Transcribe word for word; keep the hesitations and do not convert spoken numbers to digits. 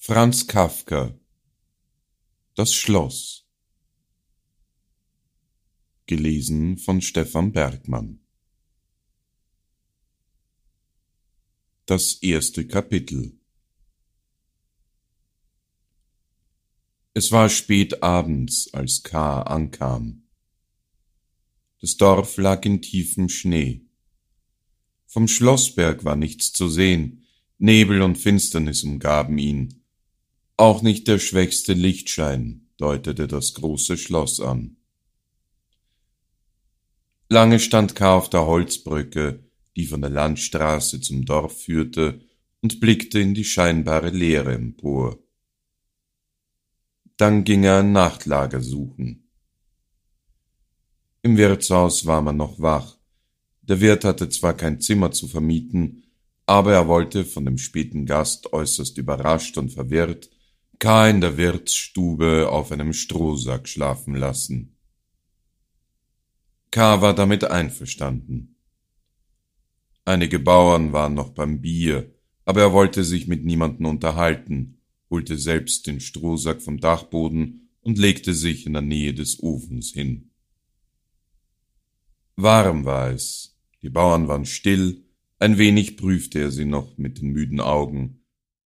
Franz Kafka: Das Schloss. Gelesen von Stefan Bergmann. Das erste Kapitel. Es war spät abends, als K. ankam. Das Dorf lag in tiefem Schnee. Vom Schlossberg war nichts zu sehen, Nebel und Finsternis umgaben ihn. Auch nicht der schwächste Lichtschein deutete das große Schloss an. Lange stand K. auf der Holzbrücke, die von der Landstraße zum Dorf führte, und blickte in die scheinbare Leere empor. Dann ging er ein Nachtlager suchen. Im Wirtshaus war man noch wach. Der Wirt hatte zwar kein Zimmer zu vermieten, aber er wollte, von dem späten Gast äußerst überrascht und verwirrt, K. in der Wirtsstube auf einem Strohsack schlafen lassen. K. war damit einverstanden. Einige Bauern waren noch beim Bier, aber er wollte sich mit niemandem unterhalten, holte selbst den Strohsack vom Dachboden und legte sich in der Nähe des Ofens hin. Warm war es, die Bauern waren still, ein wenig prüfte er sie noch mit den müden Augen,